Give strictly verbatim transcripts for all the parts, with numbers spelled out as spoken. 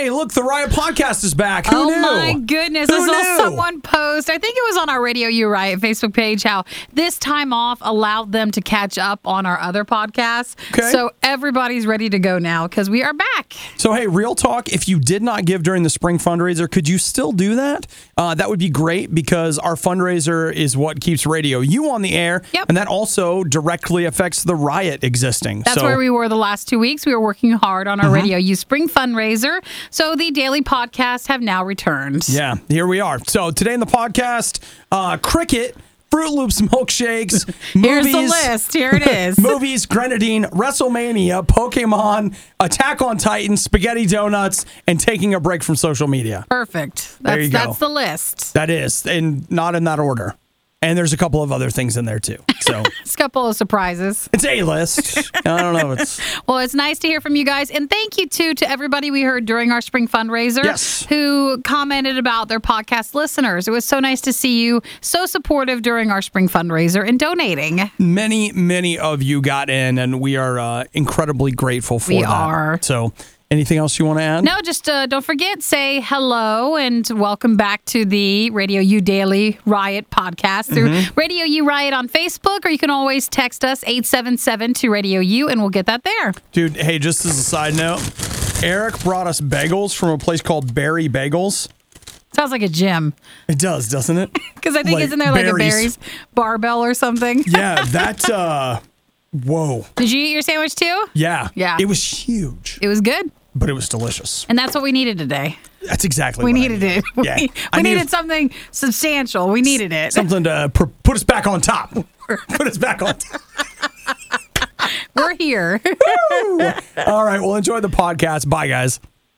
Hey, look, the Riot Podcast is back. Who oh knew? my goodness. Who I saw knew? someone post, I think it was on our Radio You Riot Facebook page, how this time off allowed them to catch up on our other podcasts. Okay. So everybody's ready to go now because we are back. So, hey, real talk, if you did not give during the spring fundraiser, could you still do that? Uh, that would be great because our fundraiser is what keeps Radio You on the air. Yep. And that also directly affects the Riot existing. That's so, where we were the last two weeks. We were working hard on our Mm-hmm. Radio You Spring fundraiser. So the daily podcasts have now returned. Yeah, here we are. So today in the podcast, uh, cricket, Fruit Loops milkshakes, Here's movies, the list. Here it is. movies, Grenadine, WrestleMania, Pokemon, Attack on Titan, spaghetti donuts, and taking a break from social media. Perfect. There That's you go. that's the list. That is, and not in that order. And there's a couple of other things in there too. So It's a couple of surprises. it's A list. I don't know. It's Well, it's nice to hear from you guys. And thank you, too, to everybody we heard during our spring fundraiser Yes. who commented about their podcast listeners. It was so nice to see you so supportive during our spring fundraiser and donating. many, many of you got in, and we are uh, incredibly grateful for We that. are. So anything else you want to add? No, just uh, don't forget, say hello and welcome back to the Radio U Daily Riot podcast through Mm-hmm. Radio U Riot on Facebook, or you can always text us eight seven seven to Radio U and we'll get that there. Dude, hey, just as a side note, Eric brought us bagels from a place called Berry Bagels. Sounds like a gym. It does, doesn't it? Because I think Like isn't there like berries. a berries barbell or something? Yeah, that, uh, whoa. Did you eat your sandwich too? Yeah. Yeah. It was huge, It was good. but it was delicious. And that's what we needed today. That's exactly We what I needed it. Yeah. We, I we needed- needed something substantial. We needed it. Something to pr- put us back on top. Put us back on top. We're here. All right, well, enjoy the podcast. Bye, guys.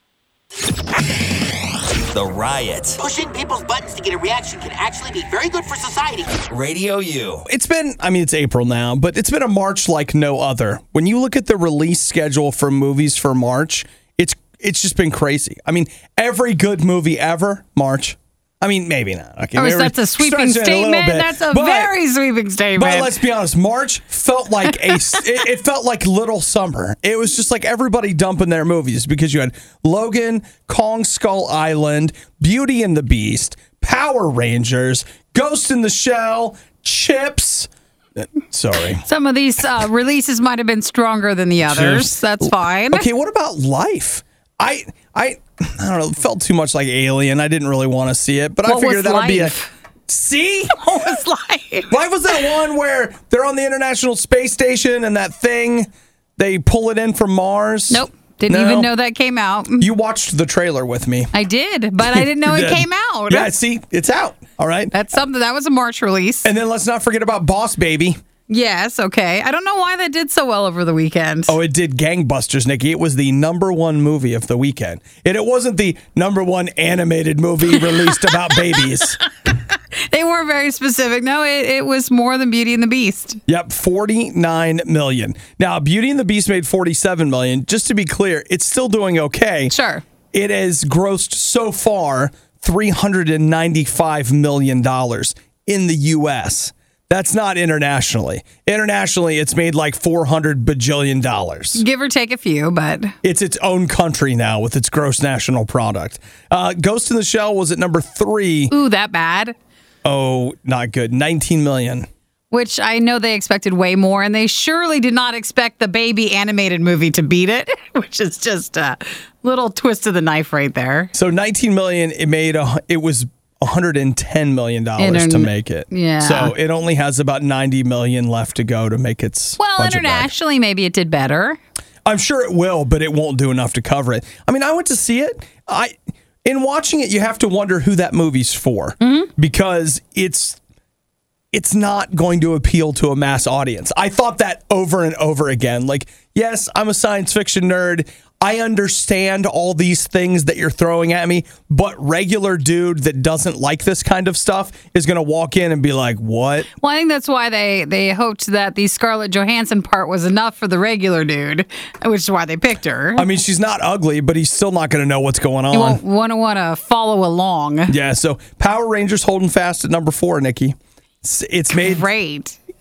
The Riot. Pushing people's buttons to get a reaction can actually be very good for society. Radio U. It's been, I mean, it's April now, but it's been a March like no other. When you look at the release schedule for movies for March, it's it's just been crazy. I mean, every good movie ever, March. I mean, maybe not. Okay, Oh, maybe so that's a sweeping stretch it a little statement. bit. That's a But- very sweeping statement. But let's be honest, March felt like a it, it felt like little summer. It was just like everybody dumping their movies because you had Logan, Kong Skull Island, Beauty and the Beast, Power Rangers, Ghost in the Shell, Chips. Uh, Sorry. Some of these uh, releases might have been stronger than the others. Cheers. That's fine. Okay, what about Life? I I I don't know. It felt too much like Alien. I didn't really want to see it, but I What figured was that'll be a Life? see. What was like? Life was that one where they're on the International Space Station and that thing, they pull it in from Mars? Nope. Didn't No? even know that came out. You watched the trailer with me. I did, but I didn't know You it did. came out. Yeah, see, it's out. All right. That's something. That was a March release. And then let's not forget about Boss Baby. Yes, okay. I don't know why that did so well over the weekend. Oh, it did gangbusters, Nikki. It was the number one movie of the weekend. And it wasn't the number one animated movie released about babies. They were very specific. No, it, it was more than Beauty and the Beast. Yep, forty-nine million. Now, Beauty and the Beast made forty-seven million. Just to be clear, it's still doing okay. Sure. It has grossed so far three hundred ninety-five million dollars in the U S. That's not internationally. Internationally, it's made like four hundred bajillion dollars. Give or take a few, but It's its own country now with its gross national product. Uh, Ghost in the Shell was at number three. ooh, that bad. Oh, not good. nineteen million. Which I know they expected way more, and they surely did not expect the baby animated movie to beat it, which is just a little twist of the knife right there. So nineteen million, it made a, it was one hundred ten million dollars Intern- to make it. yeah. So it only has about ninety million left to go to make its Well, budget back. internationally, maybe it did better. I'm sure it will, but it won't do enough to cover it. I mean, I went to see it. I in watching it, you have to wonder who that movie's for Mm-hmm. because it's it's not going to appeal to a mass audience. I thought that over and over again. Like, yes, I'm a science fiction nerd. I understand all these things that you're throwing at me, but regular dude that doesn't like this kind of stuff is going to walk in and be like, what? Well, I think that's why they, they hoped that the Scarlett Johansson part was enough for the regular dude, which is why they picked her. I mean, she's not ugly, but he's still not going to know what's going You on. won't want to want to follow along. Yeah, so Power Rangers holding fast at number four, Nikki. It's, it's made Great.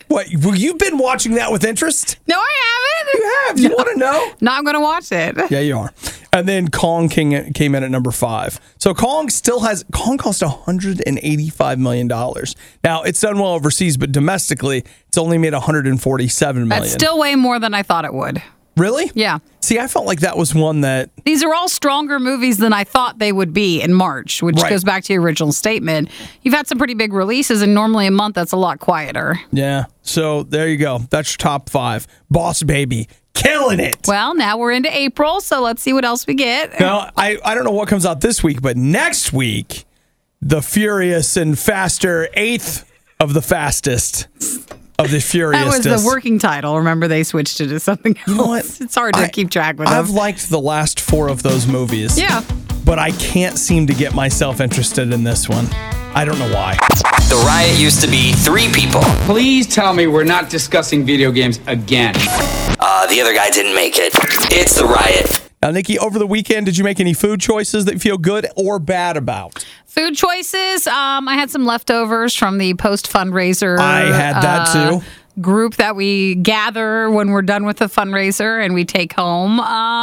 What? Well, you've been watching that with interest? No, I haven't. You have. You No. want to know? No, I'm going to watch it. Yeah, you are. And then Kong came came in at number five. So Kong still has, Kong cost one hundred eighty-five million dollars. Now, it's done well overseas, but domestically, it's only made one hundred forty-seven million dollars. That's still way more than I thought it would. Really? Yeah. See, I felt like that was one that, These are all stronger movies than I thought they would be in March, which Right. goes back to your original statement. You've had some pretty big releases, and normally a month that's a lot quieter. yeah. So there you go. That's your top five. Boss Baby, killing it. Well, now we're into April, so let's see what else we get. Now, I, I don't know what comes out this week, but next week, the Furious and Faster, eighth of the fastest of the Furious. That was the working title. Remember, they switched it to something else. You know what? It's hard to I- keep track with I've them. liked the last four of those movies. Yeah. But I can't seem to get myself interested in this one. I don't know why. The riot used to be three people. Please tell me we're not discussing video games again. Uh, the other guy didn't make it. It's the riot. Now, Nikki, over the weekend, did you make any food choices that you feel good or bad about? Food choices. Um, I had some leftovers from the post fundraiser. I had that too. Group that we gather when we're done with the fundraiser and we take home.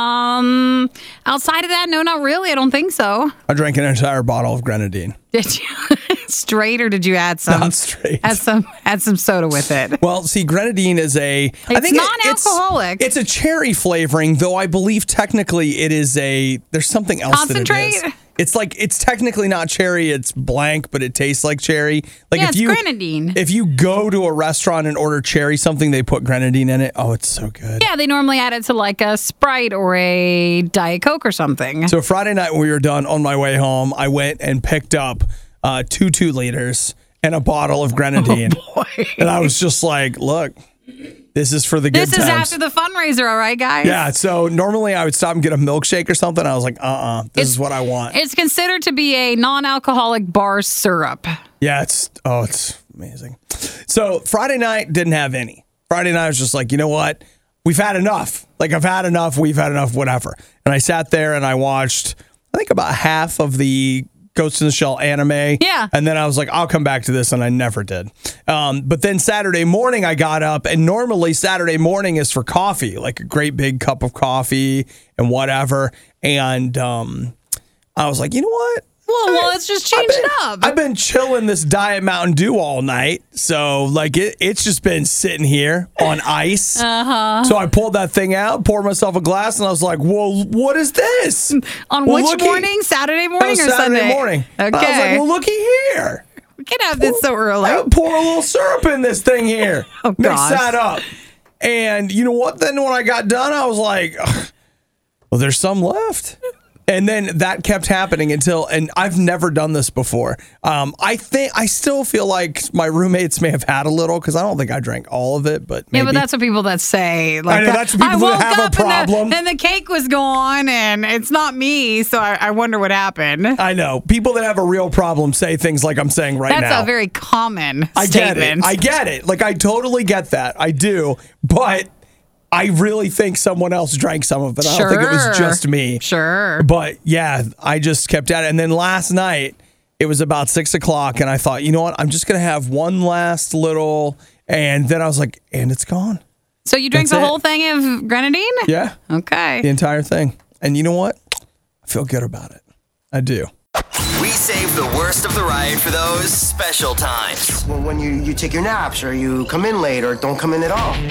Um, outside of that, no, not really. I don't think so. I drank an entire bottle of grenadine. Did you straight or did you add some? Not straight. Add some. Add some soda with it. Well, see, grenadine is a. I It's think it- non-alcoholic. It's, it's a cherry flavoring, though I believe technically it is a. There's something else that it is. Concentrate? It's like it's technically not cherry. It's blank, but it tastes like cherry. Like Yeah, if it's you grenadine. if you go to a restaurant and order cherry something, they put grenadine in it. Oh, it's so good. Yeah, they normally add it to like a Sprite or a Diet Coke or something. So Friday night when we were done on my way home, I went and picked up uh, two two liters and a bottle of grenadine. Oh, boy. And I was just like, look, this is for the good This is times. after the fundraiser, all right, guys? Yeah, so normally I would stop and get a milkshake or something. I was like, uh-uh, this is what I want. It's considered to be a non-alcoholic bar syrup. Yeah, it's, oh, it's amazing. So Friday night didn't have any. Friday night I was just like, you know what? We've had enough. Like, I've had enough. We've had enough, whatever. And I sat there and I watched, I think about half of the Ghost in the Shell anime. Yeah. And then I was like, I'll come back to this, and I never did. Um, but then Saturday morning I got up, and normally Saturday morning is for coffee, like a great big cup of coffee and whatever. And um, I was like, you know what? Well, well, let's just change I've been, it up. I've been chilling this Diet Mountain Dew all night. So, like, it, it's just been sitting here on ice. Uh-huh. So I pulled that thing out, poured myself a glass, and I was like, well, what is this? On Well, which looky- morning? Saturday That morning was or Saturday Sunday? morning. Okay. And I was like, well, looky here. we can have this so early. I pour a little syrup in this thing here. Oh, Mix gosh. that up. And you know what? Then when I got done, I was like, ugh, well, there's some left. And then that kept happening until, and I've never done this before. Um, I think, I still feel like my roommates may have had a little because I don't think I drank all of it, but maybe. Yeah, but that's what people that say. Like, I know, that's the people I that woke have a up and the- problem. And the, cake was gone, and it's not me, so I, I wonder what happened. I know. People that have a real problem say things like I'm saying right That's now. a very common I get statement. it. I get it. Like, I totally get that. I do. But I really think someone else drank some of it. I don't think it was Sure. just me. Sure. But yeah, I just kept at it. And then last night, it was about six o'clock, and I thought, you know what? I'm just going to have one last little. And then I was like, and it's gone. So you drank That's the it. whole thing of grenadine? Yeah. Okay. The entire thing. And you know what? I feel good about it. I do. We save the worst of the riot for those special times. When, when you, you take your naps or you come in late or don't come in at all.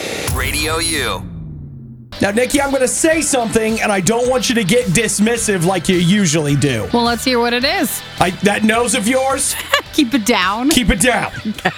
Radio U. Now, Nikki, I'm going to say something, and I don't want you to get dismissive like you usually do. Well, let's hear what it is. I, that nose of yours, Keep it down. keep it down.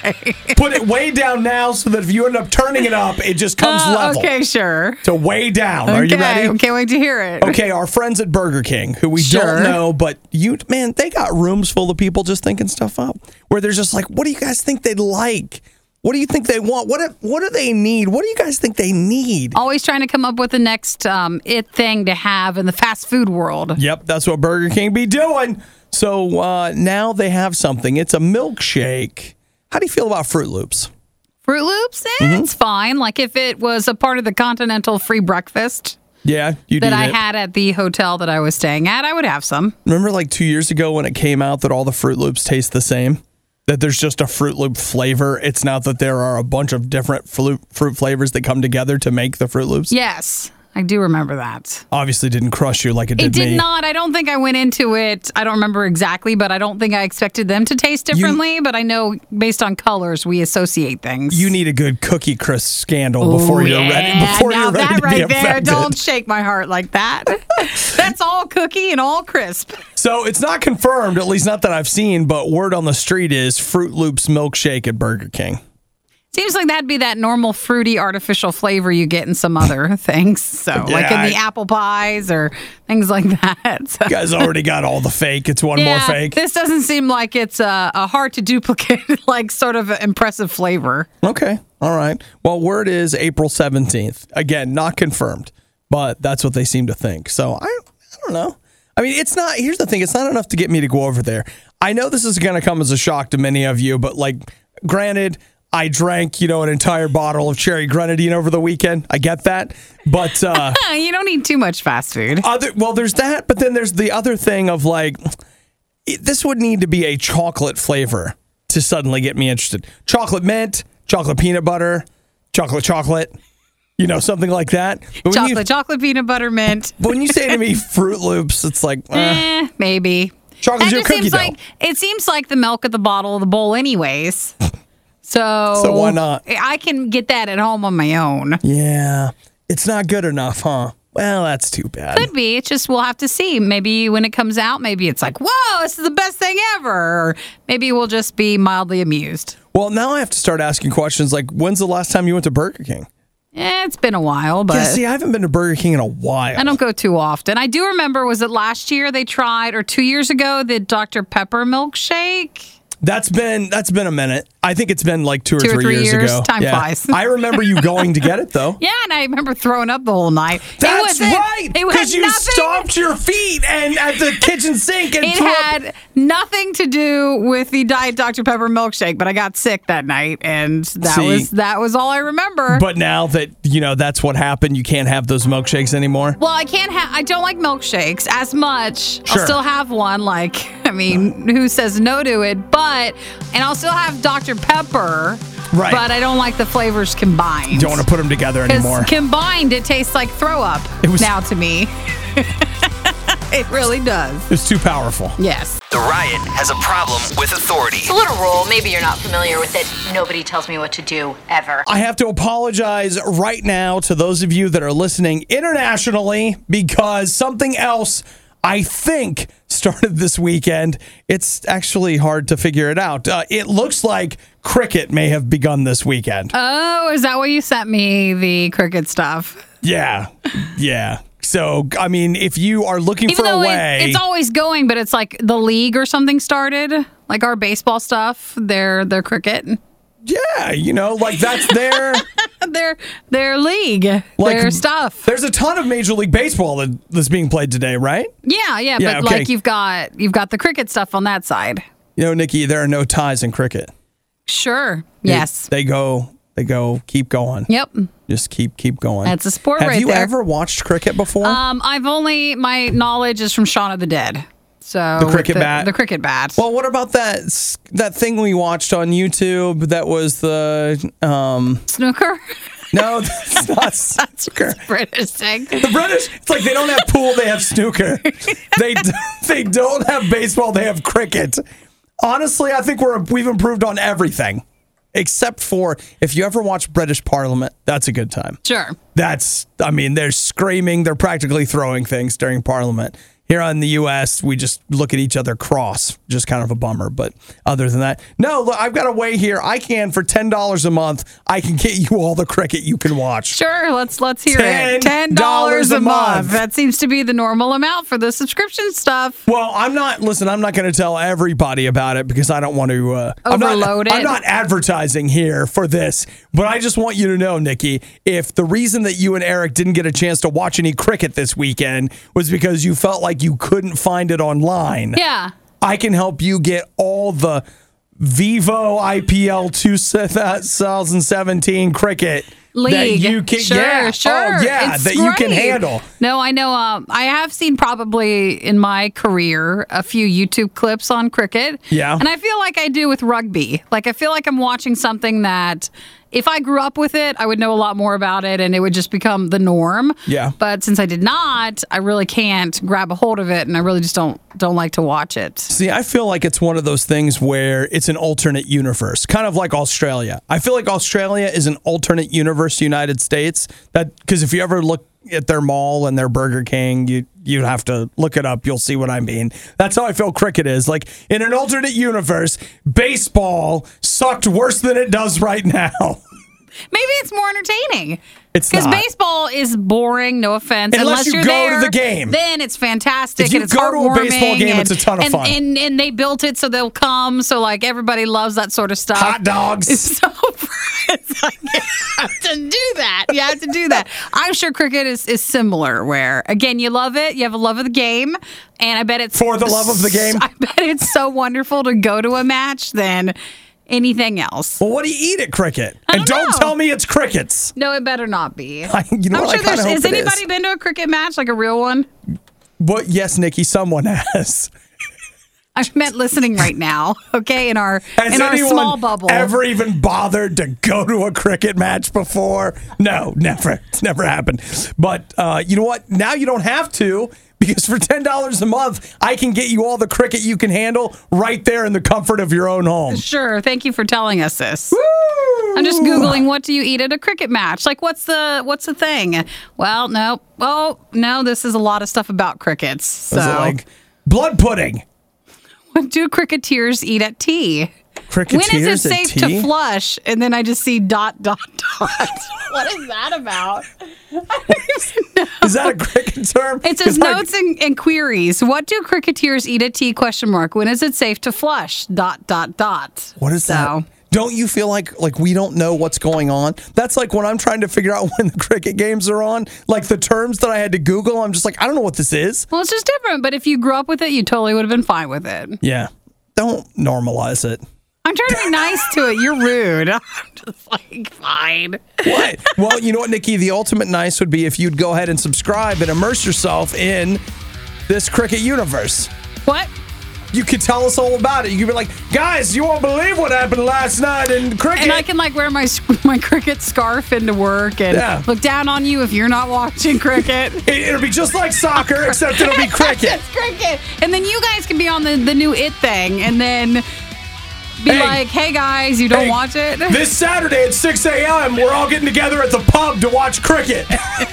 Put it way down now so that if you end up turning it up, it just comes Uh, level. Okay, sure. So way down. Are you Okay, ready? Can't wait to hear it. Okay, our friends at Burger King, who we Sure. don't know, but you, man, they got rooms full of people just thinking stuff up. Where they're just like, what do you guys think they'd like? What do you think they want? What do- What do they need? What do you guys think they need? Always trying to come up with the next um, it thing to have in the fast food world. Yep, that's what Burger King be doing. So uh, now they have something. It's a milkshake. How do you feel about Fruit Loops? Fruit Loops, eh, Mm-hmm. it's fine. Like if it was a part of the continental free breakfast Yeah, you that eat I it. had at the hotel that I was staying at, I would have some. Remember like two years ago when it came out that all the Fruit Loops taste the same? that there's just a Fruit Loop flavor. It's not that there are a bunch of different fruit, fruit flavors that come together to make the Fruit Loops. Yes, I do remember that. Obviously didn't crush you like it did It did me. not. I don't think I went into it. I don't remember exactly, but I don't think I expected them to taste differently. But I know based on colors, we associate things. You need a good Cookie Crisp scandal before Ooh, you're yeah. ready. Before now you're ready that to right be there, affected. don't shake my heart like that. That's all cookie and all crisp. So it's not confirmed, at least not that I've seen, but word on the street is Fruit Loops milkshake at Burger King. Seems like that'd be that normal fruity artificial flavor you get in some other things. So like in Yeah, the I- apple pies or things like that. So, You guys already got all the fake. It's one yeah, more fake. this doesn't seem like it's a, a hard to duplicate, like sort of impressive flavor. Okay. All right. Well, word is April seventeenth. Again, not confirmed, but that's what they seem to think. So I, I don't know. I mean, it's not, here's the thing. It's not enough to get me to go over there. I know this is going to come as a shock to many of you, but like, granted, I drank, you know, an entire bottle of cherry grenadine over the weekend. I get that. But, uh, You don't need too much fast food. other, well, there's that, but then there's the other thing of like, it, this would need to be a chocolate flavor to suddenly get me interested. Chocolate mint, chocolate peanut butter, chocolate chocolate, you know, something like that. But when Chocolate, you, chocolate peanut butter mint. but when you say to me Fruit Loops, it's like, eh, Eh, maybe. chocolate's That your just cookie seems dough. like it seems like the milk at the bottle of the bowl, anyways. So, So why not? I can get that at home on my own. Yeah, it's not good enough, huh? Well, that's too bad. Could be. It's just we'll have to see. Maybe when it comes out, maybe it's like, whoa, this is the best thing ever. Or maybe we'll just be mildly amused. Well, now I have to start asking questions like, when's the last time you went to Burger King? Eh, it's been a while, but Yeah, see, I haven't been to Burger King in a while. I don't go too often. I do remember, was it last year they tried, or two years ago, the Doctor Pepper milkshake? That's been that's been a minute. I think it's been like two or Two or three, three years, years. ago. Time flies. I remember you going to get it though. Yeah, and I remember throwing up the whole night. It That's wasn't- right. It Because had you nothing. stomped your feet and at the kitchen sink and It threw up. had nothing to do with the Diet Doctor Pepper milkshake, but I got sick that night, and that See. was that was all I remember. But now that you know that's what happened, you can't have those milkshakes anymore. well, I can't have. I don't like milkshakes as much. Sure. I'll still have one. Like, I mean, who says no to it? But and I'll still have Doctor Pepper. Right. But I don't like the flavors combined. Don't want to put them together anymore. Because combined, it tastes like throw up It was- now to me. It really does. It's too powerful. Yes. The Riot has a problem with authority. It's a little rule. Maybe you're not familiar with it. Nobody tells me what to do, ever. I have to apologize right now to those of you that are listening internationally because something else I think started this weekend. It's actually hard to figure it out. Uh, it looks like cricket may have begun this weekend. Oh, is that why you sent me the cricket stuff? yeah. Yeah. So, I mean, if you are looking Even for a though way. it, it's always going, but it's like the league or something started, like our baseball stuff, their their cricket, yeah, you know, like that's their. their their league, Like, their stuff. There's a ton of Major League Baseball that, that's being played today, right? Yeah, yeah, Yeah, but okay. like you've got you've got the cricket stuff on that side. You know, Nikki, there are no ties in cricket. Sure. They- Yes. They go, they go, keep going. Yep. Just keep, keep going. That's a sport Have right you there. ever watched cricket before? Um, I've only my knowledge is from Shaun of the Dead. So The cricket the, bat? The cricket bat. well, what about that s- that thing we watched on YouTube that was the um Snooker. no, it's not snooker. British thing. The British, it's like they don't have pool, they have snooker. They d- they don't have baseball, they have cricket. Honestly, I think we're we've improved on everything. Except for if you ever watch British Parliament, that's a good time. Sure. That's, I mean, they're screaming, they're practically throwing things during Parliament. Here in the U S, we just look at each other cross, just kind of a bummer. But other than that, no, look, I've got a way here. I can, for ten dollars a month, I can get you all the cricket you can watch. Sure, let's let's hear ten it. Ten dollars a month. That seems to be the normal amount for the subscription stuff. Well, I'm not, listen, I'm not going to tell everybody about it because I don't want to uh, I'm not- Overload it. I'm not advertising here for this, but I just want you to know, Nikki, if the reason that you and Eric didn't get a chance to watch any cricket this weekend was because you felt like you couldn't find it online, Yeah. I can help you get all the Vivo I P L two thousand seventeen cricket league. that you can, sure, yeah, sure. oh, yeah, It's that you can great. handle. No, I know. Um, I have seen probably in my career a few YouTube clips on cricket. Yeah. And I feel like I do with rugby. Like, I feel like I'm watching something that if I grew up with it, I would know a lot more about it and it would just become the norm. Yeah. But since I did not, I really can't grab a hold of it and I really just don't don't like to watch it. See, I feel like it's one of those things where it's an alternate universe, kind of like Australia. I feel like Australia is an alternate universe United States. That because if you ever look at their mall and their Burger King, you you have to look it up. You'll see what I mean. That's how I feel cricket is. Like in an alternate universe, baseball sucked worse than it does right now. Maybe it's more entertaining. It's Because not. baseball is boring, no offense. Unless you you're go there, to the game. Then it's fantastic If you and it's go to a heartwarming. baseball game, and, it's a ton of and, fun. And, and they built it so they'll come. So, like, everybody loves that sort of stuff. Hot dogs. It's so it's like, you have to do that. You have to do that. I'm sure cricket is, is similar where, again, you love it. You have a love of the game. And I bet it's... For the love of the game? I bet it's so wonderful to go to a match than anything else. Well, what do you eat at cricket? I And don't don't know. tell me it's crickets. No, it better not be. I- you know I'm what? I sure there's. kinda hope Has it is. anybody been to a cricket match, like a real one? But yes, Nikki, someone has. I meant listening right now. Okay, in our Has in our anyone small bubble. ever even bothered to go to a cricket match before? No, never. It's never happened. But uh, you know what? Now you don't have to because for ten dollars a month, I can get you all the cricket you can handle right there in the comfort of your own home. Sure. Thank you for telling us this. I'm just googling what do you eat at a cricket match? Like what's the what's the thing? Well, no. Oh no, this is a lot of stuff about crickets. So Is it like blood pudding? what do cricketers eat at tea? Cricketers When is it at safe tea? to flush? And then I just see dot dot dot. What is that about? Is that a cricket term? It says 'Cause I- notes and, and queries. What do cricketers eat at tea? Question mark. When is it safe to flush? Dot dot dot. What is so, that? Don't you feel like like we don't know what's going on? That's like when I'm trying to figure out when the cricket games are on. Like the terms that I had to Google, I'm just like, I don't know what this is. Well, it's just different. But if you grew up with it, you totally would have been fine with it. Yeah. Don't normalize it. I'm trying to be nice to it. You're rude. I'm just like, fine. What? Well, you know what, Nikki? The ultimate nice would be if you'd go ahead and subscribe and immerse yourself in this cricket universe. What? You could tell us all about it. You could be like, guys, you won't believe what happened last night in cricket. And I can like wear my my cricket scarf into work and Yeah. look down on you if you're not watching cricket. It, it'll be just like soccer, except it'll be cricket. It's cricket. And then you guys can be on the, the new It thing and then be Hey. like, hey guys, you don't Hey, watch it? This Saturday at six a.m., we're all getting together at the pub to watch cricket.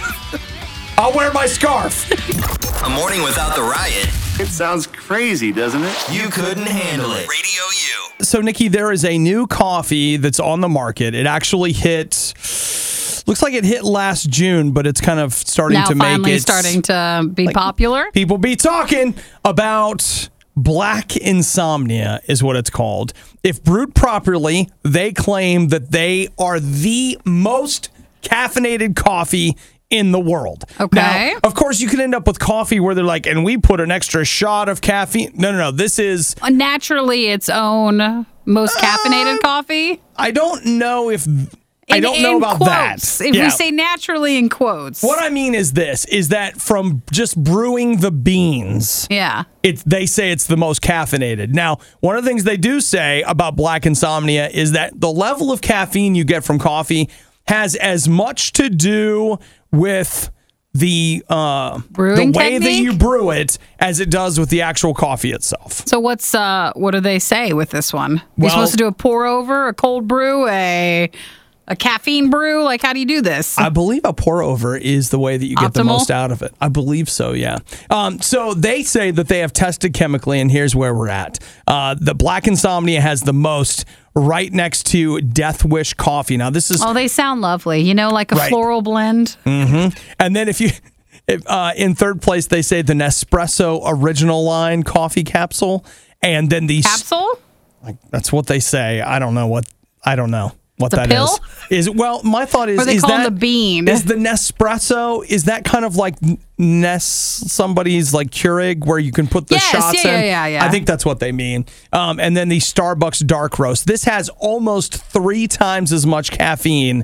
I'll wear my scarf. A morning without the riot, It sounds crazy, doesn't it? you couldn't handle it. Radio U. So, Nikki, there is a new coffee that's on the market. It actually hit, looks like it hit last June, but it's kind of starting now to make finally it. starting to be popular. People be talking about black insomnia is what it's called. If brewed properly, they claim that they are the most caffeinated coffee in the world. Okay. Now, of course, you can end up with coffee where they're like, and we put an extra shot of caffeine. No, no, no. This is, Naturally its own most caffeinated coffee. I don't know if, I In- don't know in about quotes. that. If Yeah. we say naturally in quotes. What I mean is this, is that from just brewing the beans, Yeah. It's, they say it's the most caffeinated. Now, one of the things they do say about black insomnia is that the level of caffeine you get from coffee has as much to do with the uh, the Brewing way that technique? you brew it as it does with the actual coffee itself. So what's uh what do they say with this one? You're Well- supposed to do a pour over, a cold brew, a a caffeine brew? Like how do you do this? I believe a pour over is the way that you get the Optimal? most out of it. I believe so, yeah. Um, so they say that they have tested chemically, and here's where we're at. Uh, the black insomnia has the most right next to Death Wish coffee. Now, this is, Oh, they sound lovely. You know, like a Right. floral blend. and then if you, if, uh, in third place, they say the Nespresso Original Line coffee capsule. And then these, Capsule? like, that's what they say. I don't know what, I don't know. What The that pill? is. Is well, my thought is Or they is call 'em that the bean. is the Nespresso, is that kind of like Ness somebody's like Keurig where you can put the Yes, shots yeah, in? yeah, yeah, yeah. I think that's what they mean. Um, and then the Starbucks dark roast. This has almost three times as much caffeine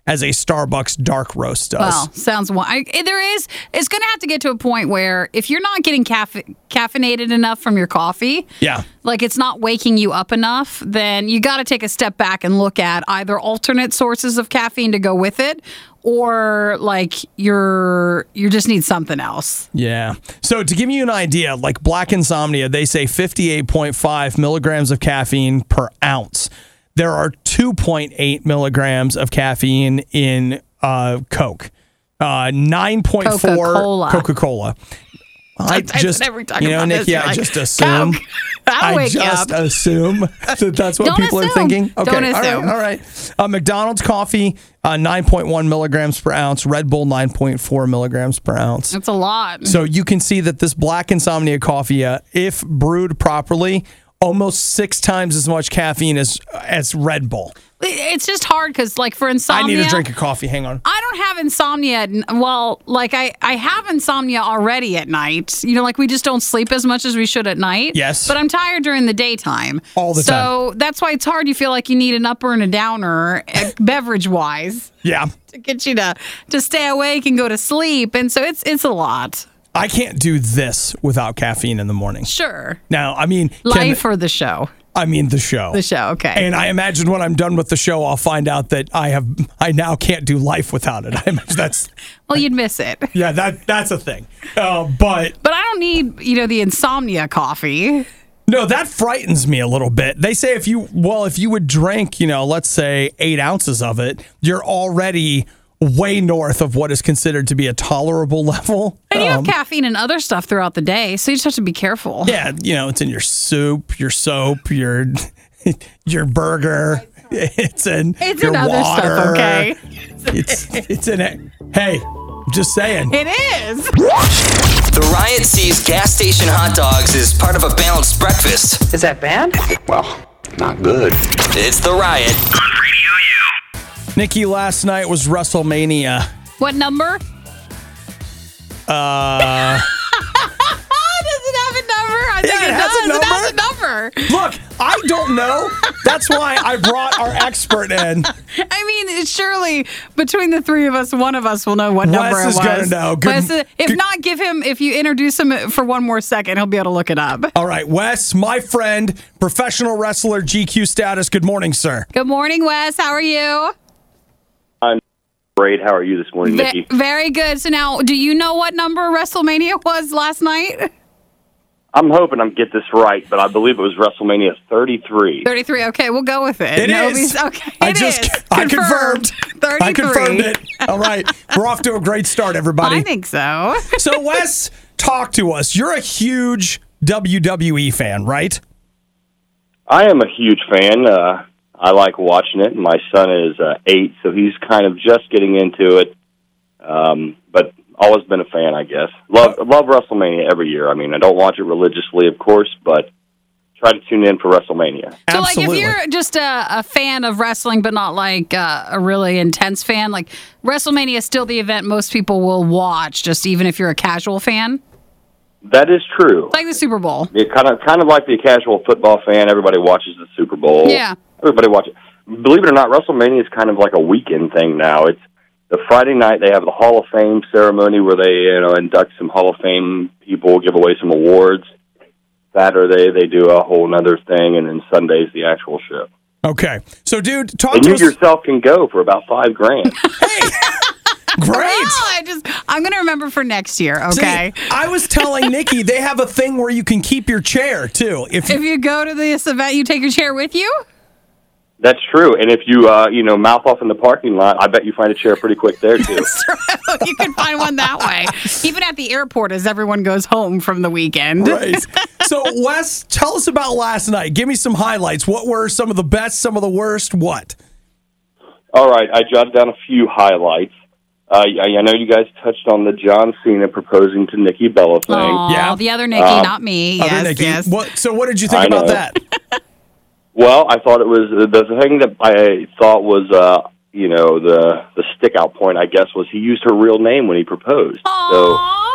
as a Starbucks dark roast does. Well, sounds one. I, there is. It's going to have to get to a point where if you're not getting caffe, caffeinated enough from your coffee, yeah, like it's not waking you up enough, then you got to take a step back and look at either alternate sources of caffeine to go with it, or like you're you just need something else. Yeah. So to give you an idea, like Black Insomnia, they say fifty-eight point five milligrams of caffeine per ounce. There are two point eight milligrams of caffeine in uh, Coke, uh, nine point four Coca-Cola. Coca-Cola. I just, you know, Nikki, I like, just assume. I'll I wake you just up. assume that that's what Don't people assume. are thinking. Okay, Don't all right, assume. all right. Uh, McDonald's coffee, uh, nine point one milligrams per ounce. Red Bull, nine point four milligrams per ounce. That's a lot. So you can see that this Black Insomnia coffee, uh, if brewed properly, almost six times as much caffeine as as Red Bull. It's just hard because, like, for insomnia, I need a drink of coffee. Hang on. I don't have insomnia. At, well, like I, I have insomnia already at night. You know, like we just don't sleep as much as we should at night. Yes. But I'm tired during the daytime. All the so time. So that's why it's hard. You feel like you need an upper and a downer, beverage wise, Yeah. to get you to to stay awake and go to sleep. And so it's it's a lot. I can't do this without caffeine in the morning. Sure. Now, I mean, can- Life or the show? I mean the show. The show. Okay. And I imagine when I'm done with the show, I'll find out that I have I now can't do life without it. I imagine that's well, you'd miss it. yeah, that that's a thing. Uh, but But I don't need, you know, the insomnia coffee. no, that frightens me a little bit. They say if you well, if you would drink, you know, let's say eight ounces of it, you're already way north of what is considered to be a tolerable level. And you have Um, caffeine and other stuff throughout the day, so you just have to be careful. Yeah, you know, it's in your soup, your soap, your your burger. It's in It's your in other water. stuff, okay? It's it's in it. Hey, I'm just saying. It is. The Riot sees gas station hot dogs as part of a balanced breakfast. Is that bad? Well, not good. It's The Riot. Nikki, last night was WrestleMania. What number? Uh, Does it have a number? I think Yeah, it, it has does. a It has a number. look, I don't know. That's why I brought our expert in. I mean, it's surely between the three of us, one of us will know what Wes number it is was. gonna know. Good- Wes, uh, if good- not, give him. If you introduce him for one more second, he'll be able to look it up. All right, Wes, my friend, professional wrestler, G Q status. Good morning, sir. Good morning, Wes. How are you? I'm great. How are you this morning, Ve- Nikki? very good. So now, do you know what number WrestleMania was last night? I'm hoping I'm get this right, but I believe it was WrestleMania thirty-three. thirty-three. Okay, we'll go with it. It No, is. be- Okay, I it just is. I confirmed. thirty-three. I confirmed it. All right, we're off to a great start, everybody. I think so. So, Wes, talk to us. You're a huge W W E fan, right? I am a huge fan. Uh, I like watching it. My son is uh, eight, so he's kind of just getting into it. Um, but always been a fan, I guess. Love love WrestleMania every year. I mean, I don't watch it religiously, of course, but try to tune in for WrestleMania. So, Absolutely. like, if you're just a, a fan of wrestling, but not like uh, a really intense fan, like WrestleMania is still the event most people will watch, just even if you're a casual fan. That is true. It's like the Super Bowl. It kind of kind of like the casual football fan. Everybody watches the Super Bowl. Yeah. Everybody watches. Believe it or not, WrestleMania is kind of like a weekend thing now. It's the Friday night they have the Hall of Fame ceremony where they you know induct some Hall of Fame people, give away some awards. Saturday they do a whole other thing, and then Sunday's the actual show. Okay. So, dude, talk And to you us. yourself can go for about five grand. Great. Well, I just I'm gonna remember for next year. Okay. See, I was telling Nikki they have a thing where you can keep your chair too. If, If you go to this event, you take your chair with you. That's true. And if you uh, you know mouth off in the parking lot, I bet you find a chair pretty quick there too. You can find one that way. Even at the airport, as everyone goes home from the weekend. right. So, Wes, tell us about last night. Give me some highlights. What were some of the best, some of the worst? What? All right, I jotted down a few highlights. Uh, I, I know you guys touched on the John Cena proposing to Nikki Bella thing. Aw, Yeah. the other Nikki, Um, not me. Other Yes, Nikki. yes. What, so, what did you think I about know. that? Well, I thought it was the thing that I thought was, uh, you know, the the stick out point. I guess was he used her real name when he proposed. So Aw,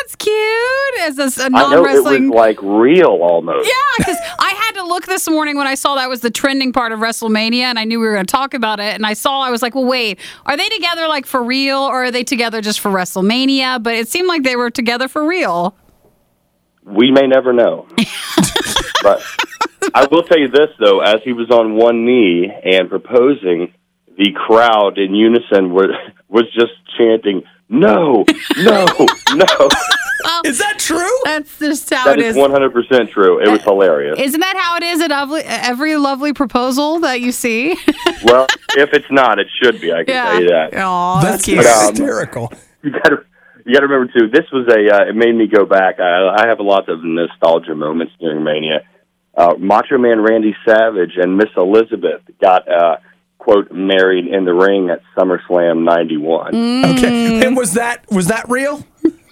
that's cute. As a, a I know non-wrestling. it was like real almost. Yeah, because I had to look this morning when I saw that was the trending part of WrestleMania, and I knew we were going to talk about it. And I saw, I was like, well, wait, are they together like for real, or are they together just for WrestleMania? But it seemed like they were together for real. We may never know. But I will tell you this, though, as he was on one knee and proposing, the crowd in unison was, was just chanting, no, no, no. Is that true? That's just how That it is is. one hundred percent true. It was hilarious. Isn't that how it is at every, every lovely proposal that you see? Well, if it's not, it should be. I can yeah. tell you that. Aw, That's cute. But, um, hysterical. You got to you got to remember too. This was a. Uh, it made me go back. I, I have a lot of nostalgia moments during Mania. Uh, Macho Man Randy Savage and Miss Elizabeth got uh, quote married in the ring at SummerSlam ninety-one. Mm. Okay, and was that was that real?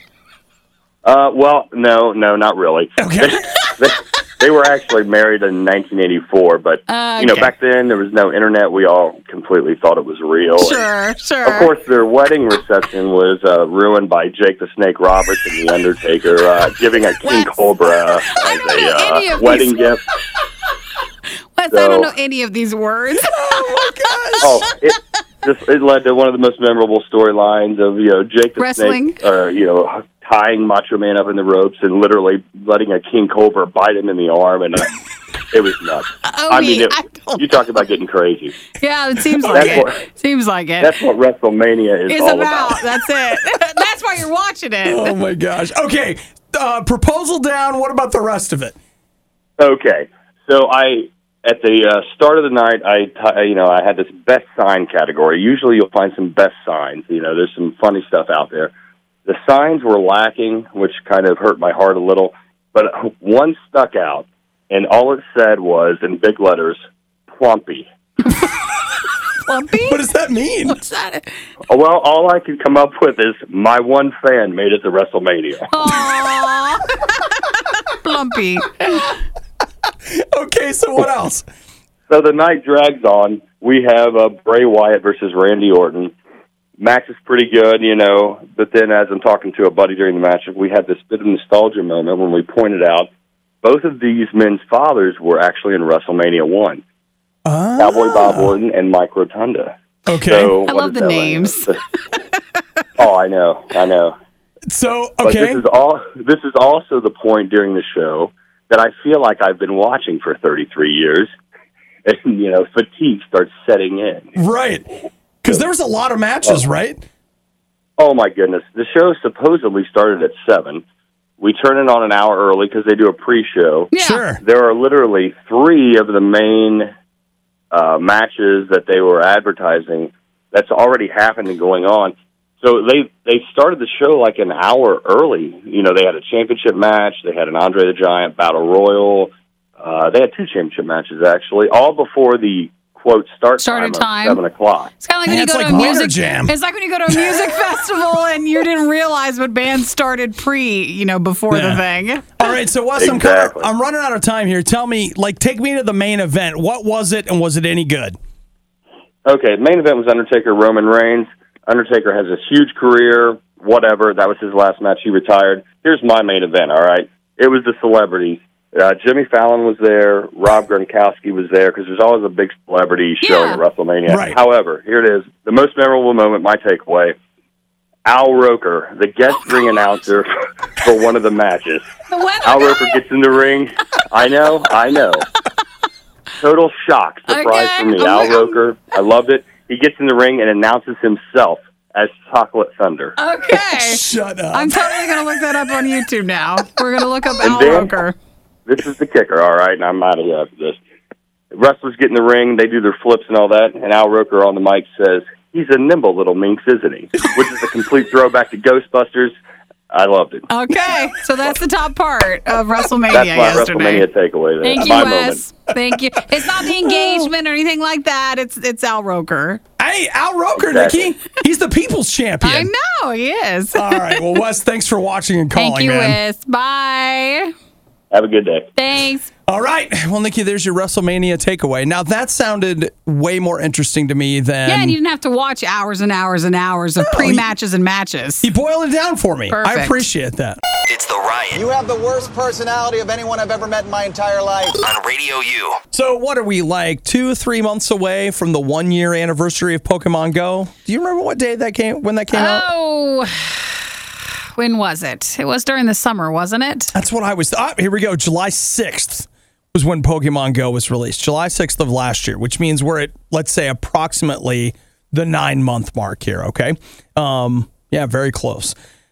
Uh, well, no, no, not really. Okay. They, they, they were actually married in nineteen eighty-four, but Uh, you know, okay. back then there was no internet. We all completely thought it was real. Sure, sure. Of course, their wedding reception was uh, ruined by Jake the Snake Roberts and The Undertaker uh, giving a King Wes, Cobra as don't know a any uh, of wedding these. gift. Wes, so- I don't know any of these words. Oh, it just it led to one of the most memorable storylines of you know Jake the Wrestling. Snake, uh, you know, tying Macho Man up in the ropes and literally letting a King Cobra bite him in the arm, and uh, it was nuts. Oh, I mean, me, it, I don't- you talk about getting crazy. Yeah, it seems like That's it. what- seems like it. That's what WrestleMania is It's all about. about. That's it. That's why you're watching it. Oh my gosh. Okay, uh, proposal down. What about the rest of it? Okay, so I at the uh, start of the night, I t- you know I had this best sign category. Usually, you'll find some best signs. You know, there's some funny stuff out there. The signs were lacking, which kind of hurt my heart a little. But one stuck out, and all it said was in big letters, "Plumpy." Plumpy? What does that mean? What's that? Well, all I could come up with is my one fan made it to WrestleMania. Aww. Plumpy. Okay, so what else? So the night drags on. We have uh, Bray Wyatt versus Randy Orton. Match is pretty good, you know, but then as I'm talking to a buddy during the match, we had this bit of nostalgia moment when we pointed out both of these men's fathers were actually in WrestleMania one. Ah. Cowboy Bob Orton and Mike Rotunda. Okay. So, I what love does the that names. mean? Oh, I know, I know. So, But okay. this is all. This is also the point during the show that I feel like I've been watching for thirty-three years, and you know, fatigue starts setting in. Right. Because there was a lot of matches, right? Oh my goodness! The show supposedly started at seven. We turn it on an hour early because they do a pre-show. Yeah. Sure. There are literally three of the main uh, matches that they were advertising that's already happened and going on. So they they started the show like an hour early. You know, they had a championship match. They had an Andre the Giant Battle Royal. Uh, they had two championship matches, actually, all before the, quote, start Started time, time. of seven o'clock. It's kind of like Man, when you it's go like to a Water music Jam. It's like when you go to a music festival and you didn't realize what band started pre, you know, before Yeah. the thing. All right, so Wes, I'm, Exactly. kinda, I'm running out of time here. Tell me, like, take me to the main event. What was it, and was it any good? Okay, main event was Undertaker Roman Reigns. Undertaker has this huge career, whatever. That was his last match. He retired. Here's my main event, all right? It was the celebrities. Uh, Jimmy Fallon was there. Rob Gronkowski was there because there's always a big celebrity show Yeah. at WrestleMania. Right. However, here it is. The most memorable moment, my takeaway, Al Roker, the guest ring announcer for one of the matches. The weather Al guy? Roker gets in the ring. I know, I know. Total shock, surprise Okay, for me. I'm Al like- Roker, I loved it. He gets in the ring and announces himself as Chocolate Thunder. Okay. Shut up. I'm totally going to look that up on YouTube now. We're going to look up Al then- Roker. This is the kicker, all right, and I'm out of here after this. The wrestlers get in the ring, they do their flips and all that, and Al Roker on the mic says, he's a nimble little minx, isn't he? Which is a complete throwback to Ghostbusters. I loved it. Okay. So that's the top part of WrestleMania That's my yesterday. WrestleMania takeaway there. Thank you, my Wes. Thank you. It's not the engagement or anything like that. It's it's Al Roker. Hey, Al Roker, Exactly. Nikki. He's the people's champion. I know he is. All right, well, Wes, thanks for watching and calling, Thank you, man. Wes. Bye. Have a good day. Thanks. All right. Well, Nikki, there's your WrestleMania takeaway. Now, that sounded way more interesting to me than... Yeah, and you didn't have to watch hours and hours and hours of No, pre-matches and matches. He boiled it down for me. Perfect. I appreciate that. It's The Riot You have the worst personality of anyone I've ever met in my entire life. on Radio U. So what are we, like two, three months away from the one-year anniversary of Pokemon Go? Do you remember what day that came, when that came out? Oh, when was it? It was during the summer, wasn't it? That's what I was... Ah, here we go. July sixth was when Pokemon Go was released. July sixth of last year, which means we're at, let's say, approximately the nine-month mark here, okay? Um, yeah, very close.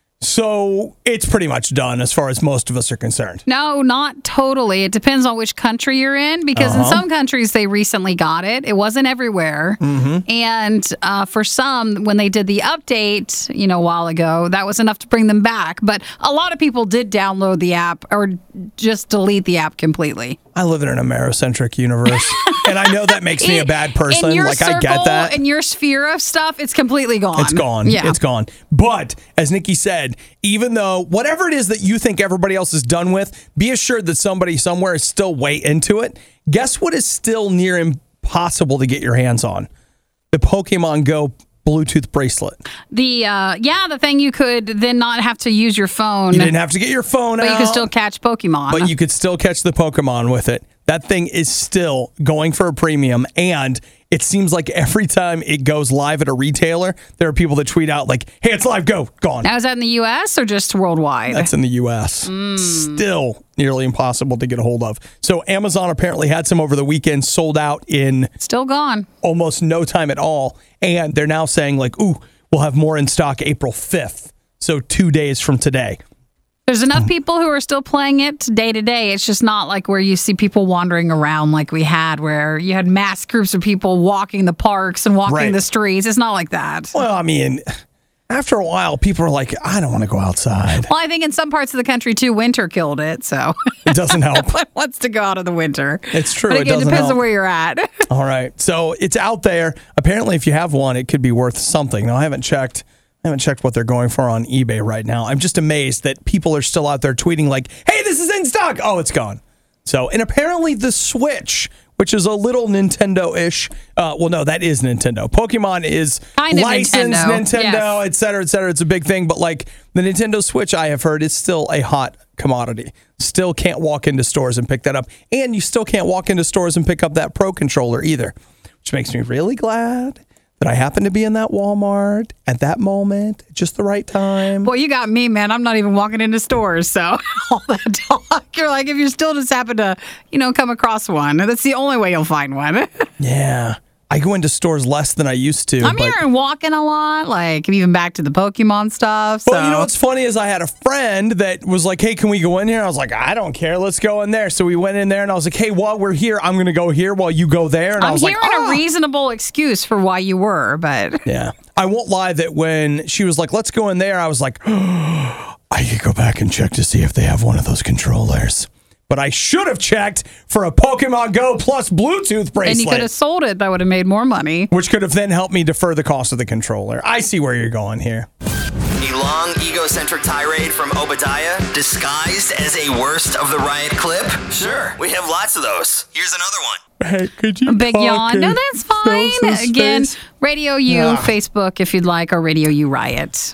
So it's pretty much done as far as most of us are concerned. No, not totally. It depends on which country you're in, because Uh-huh. in some countries they recently got it. It wasn't everywhere. Mm-hmm. And uh, for some, when they did the update, you know, a while ago, that was enough to bring them back. But a lot of people did download the app or just delete the app completely. I live in an Amerocentric universe, and I know that makes me a bad person. In your Like, circle, I get that. in your sphere of stuff, it's completely gone. It's gone. Yeah. It's gone. But as Nikki said, even though whatever it is that you think everybody else is done with, be assured that somebody somewhere is still way into it. Guess what is still near impossible to get your hands on? The Pokemon Go Bluetooth bracelet. The uh, yeah, the thing you could then not have to use your phone. You didn't have to get your phone but out. you could still catch Pokemon. But you could still catch the Pokemon with it. That thing is still going for a premium, and it seems like every time it goes live at a retailer, there are people that tweet out like, hey, it's live, go, gone. Now, is that in the U S or just worldwide? That's in the U S. Mm. Still nearly impossible to get a hold of. So Amazon apparently had some over the weekend, sold out in Still gone. almost no time at all. And they're now saying like, ooh, we'll have more in stock April fifth. So two days from today. There's enough people who are still playing it day to day. It's just not like where you see people wandering around like we had, where you had mass groups of people walking the parks and walking Right. the streets. It's not like that. Well, I mean, after a while, people are like, I don't want to go outside. Well, I think in some parts of the country, too, winter killed it. So It doesn't help. no one wants to go out of the winter. It's true. But It again, it doesn't depends help. on where you're at. All right. So it's out there. Apparently, if you have one, it could be worth something. Now, I haven't checked. I haven't checked what they're going for on eBay right now. I'm just amazed that people are still out there tweeting like, hey, this is in stock. Oh, it's gone. So, and apparently the Switch, which is a little Nintendo-ish. Uh, well, no, that is Nintendo. Pokemon is Kind of licensed Nintendo, Nintendo, yes. et cetera, et cetera. It's a big thing. But like the Nintendo Switch, I have heard, is still a hot commodity. Still can't walk into stores and pick that up. And you still can't walk into stores and pick up that Pro Controller either, which makes me really glad that I happened to be in that Walmart at that moment, at just the right time. Boy, you got me, man. I'm not even walking into stores. So all that talk, you're like, if you still just happen to, you know, come across one, that's the only way you'll find one. Yeah. I go into stores less than I used to. I'm but, hearing walking a lot, like even back to the Pokemon stuff. So. Well, you know what's funny is I had a friend that was like, hey, can we go in here? I was like, I don't care. Let's go in there. So we went in there and I was like, hey, while we're here, I'm going to go here while you go there. And I I'm was hearing like, ah. a reasonable excuse for why you were, but Yeah. I won't lie that when she was like, let's go in there, I was like, oh, I could go back and check to see if they have one of those controllers. But I should have checked for a Pokemon Go plus Bluetooth bracelet. and you could have sold it. That would have made more money. Which could have then helped me defer the cost of the controller. I see where you're going here. A long, egocentric tirade from Obadiah, disguised as a worst of the riot clip? Sure, we have lots of those. Here's another one. Hey, could you A big talk yawn. No, in that's fine. Sosa's Again, face? Radio U, Ah. Facebook if you'd like, or Radio U Riot.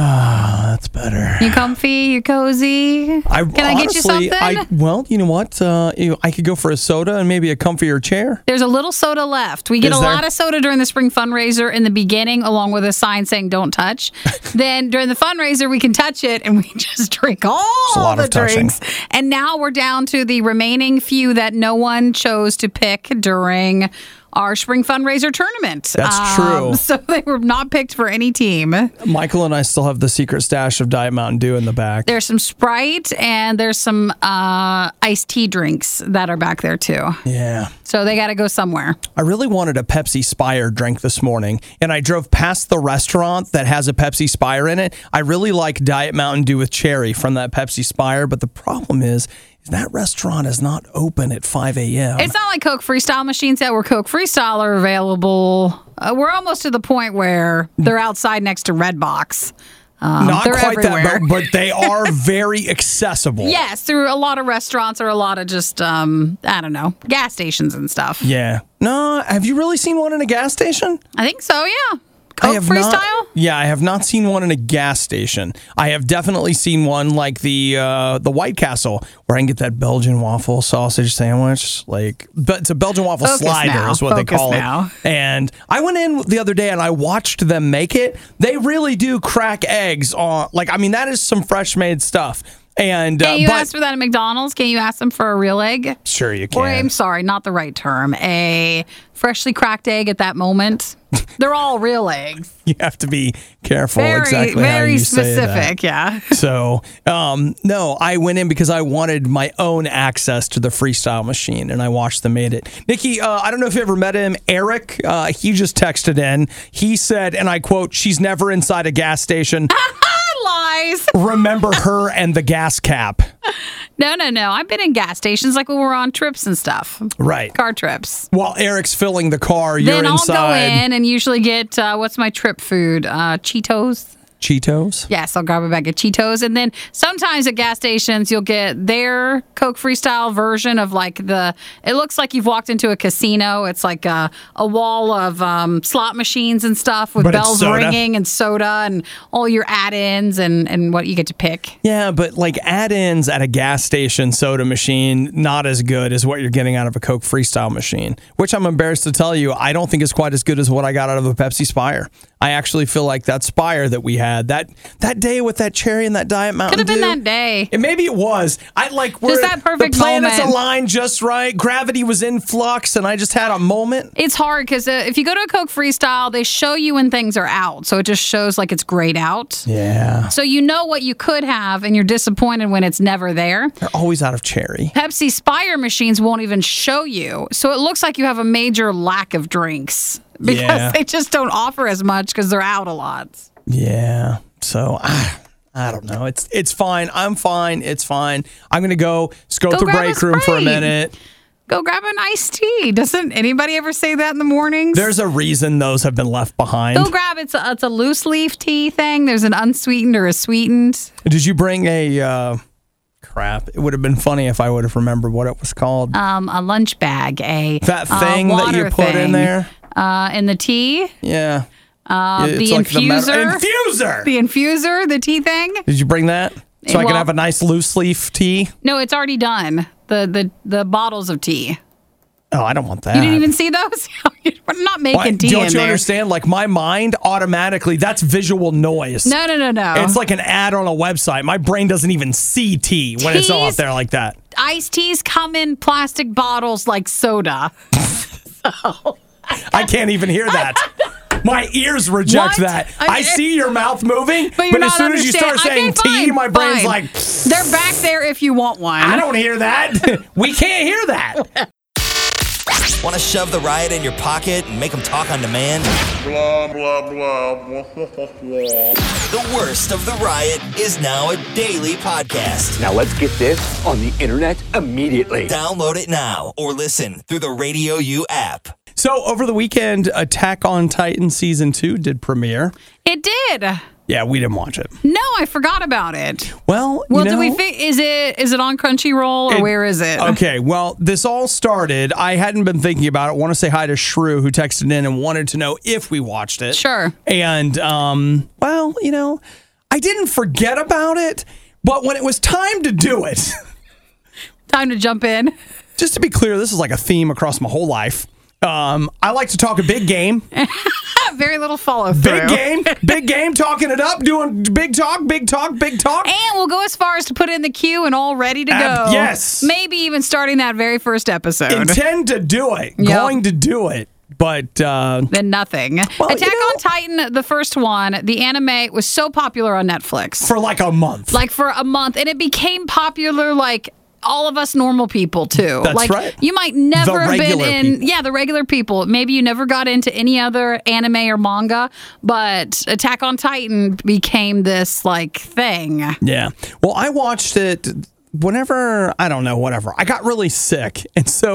Ah, that's better. You comfy? You cozy? I, Can I get you honestly, something? I, well, you know what? Uh, you- I could go for a soda and maybe a comfier chair. There's a little soda left. We get Is a there? lot of soda during the spring fundraiser in the beginning, along with a sign saying "Don't touch." Then during the fundraiser, we can touch it, and we just drink all a lot the of touching. drinks. And now we're down to the remaining few that no one chose to pick during our spring fundraiser tournament. That's true. So they were not picked for any team. Michael and I still have the secret stash of Diet Mountain Dew in the back. There's some Sprite and there's some uh, iced tea drinks that are back there too. Yeah. So they got to go somewhere. I really wanted a Pepsi Spire drink this morning, and I drove past the restaurant that has a Pepsi Spire in it. I really like Diet Mountain Dew with cherry from that Pepsi Spire, but the problem is, is that restaurant is not open at five a.m. It's not like Coke Freestyle machines that were Coke Freestyle are available. Uh, we're almost to the point where they're outside next to Redbox. Um, Not they're quite everywhere. that, but, but they are very accessible. Yes, through a lot of restaurants or a lot of just, um, I don't know, gas stations and stuff. Yeah. No, have you really seen one in a gas station? I think so, yeah. I Coke have Freestyle? Not, yeah, I have not seen one in a gas station. I have definitely seen one like the uh, the White Castle, where I can get that Belgian waffle sausage sandwich. Like, but it's a Belgian waffle Focus slider now. is what Focus they call now. it. And I went in the other day and I watched them make it. They really do crack eggs on. Like, I mean, that is some fresh made stuff. And uh, Can you but, ask for that at McDonald's? Can you ask them for a real egg? Sure, you can. Or, I'm sorry, not the right term. A freshly cracked egg at that moment. They're all real eggs. You have to be careful Very, exactly how very you say that. specific, yeah. So, um, no, I went in because I wanted my own access to the freestyle machine, and I watched them made it. Nikki, uh, I don't know if you ever met him, Eric. Uh, he just texted in. He said, and I quote, "She's never inside a gas station. Lies. Remember her and the gas cap." No, no, no. I've been in gas stations like when we're on trips and stuff. Right. Car trips. While Eric's filling the car, you're Then I'll inside. go in and usually get, uh, what's my trip food? Uh, Cheetos. Cheetos? Yes, I'll grab a bag of Cheetos. And then sometimes at gas stations, you'll get their Coke Freestyle version of like the, it looks like you've walked into a casino. It's like a, a wall of um, slot machines and stuff with But it's bells soda. ringing and soda and all your add-ins and, and what you get to pick. Yeah, but like add-ins at a gas station soda machine, not as good as what you're getting out of a Coke Freestyle machine, which I'm embarrassed to tell you, I don't think is quite as good as what I got out of a Pepsi Spire. I actually feel like that Spire that we had, that that day with that cherry and that Diet Mountain Could have been Dew, that day. And maybe it was. I like we're, Just that perfect the planets moment. aligned just right. Gravity was in flux, and I just had a moment. It's hard because uh, if you go to a Coke Freestyle, they show you when things are out. So it just shows like it's grayed out. Yeah, So you know what you could have, and you're disappointed when it's never there. they're always out of cherry. Pepsi Spire machines won't even show you. So it looks like you have a major lack of drinks because Yeah. they just don't offer as much because they're out a lot. Yeah. So I, I don't know. It's it's fine. I'm fine. It's fine. I'm gonna go just go, Go to grab a break room for a Sprite. minute. Go grab an iced tea. Doesn't anybody ever say that in the mornings? There's a reason those have been left behind. Go grab it's a, it's a loose leaf tea thing. There's an unsweetened or a sweetened. Did you bring a uh, crap? It would have been funny if I would have remembered what it was called. Um, a lunch bag, a that uh, thing that you water put in thing. there. Uh, in the tea, Yeah. uh, It's the like the metal- infuser, infuser. the infuser, the tea thing. Did you bring that so I Well- can have a nice loose leaf tea? No, it's already done. The the the bottles of tea. Oh, I don't want that. You didn't even see those? We're not making Why- tea Don't in you there. understand? Like my mind automatically, that's visual noise. No, no, no, no. It's like an ad on a website. My brain doesn't even see tea when it's all Teas? out there like that. Iced teas come in plastic bottles like soda. so, I can't even hear that. My ears reject What? that. I- I see your mouth moving, but but, you're as not soon as you understand- start saying okay, tea, fine, my brain's fine. like, They're back there if you want one. I don't hear that. We can't hear that. Want to shove the riot in your pocket and make them talk on demand? Blah, blah, blah. The worst of the riot is now a daily podcast. Now let's get this on the internet immediately. Download it now or listen through the Radio U app. So over the weekend, Attack on Titan season two did premiere. It did. Yeah, we didn't watch it. No, I forgot about it. Well, Well, you know, do we think is it is it on Crunchyroll or It- where is it? Okay, well, this all started. I hadn't been thinking about it. Want to say hi to Shrew, who texted in and wanted to know if we watched it. Sure. And, um, well, you know, I didn't forget about it, but when it was time to do it, Time to jump in. just to be clear, this is like a theme across my whole life. Um, I like to talk a big game. Very little follow through. Big game, big game, talking it up, doing big talk, big talk, big talk. And we'll go as far as to put in the queue and all ready to go. Ab- yes. Maybe even starting that very first episode. Intend to do it, Yep. going to do it, but uh, Then nothing. Well, Attack you know- on Titan, the first one, the anime was so popular on Netflix. for like a month. like for a month. And it became popular like all of us normal people too. That's like right. you might never The have been regular in people. yeah, the regular people. Maybe you never got into any other anime or manga, but Attack on Titan became this like thing. Yeah. Well, I watched it whenever, I don't know, whatever. I got really sick. And so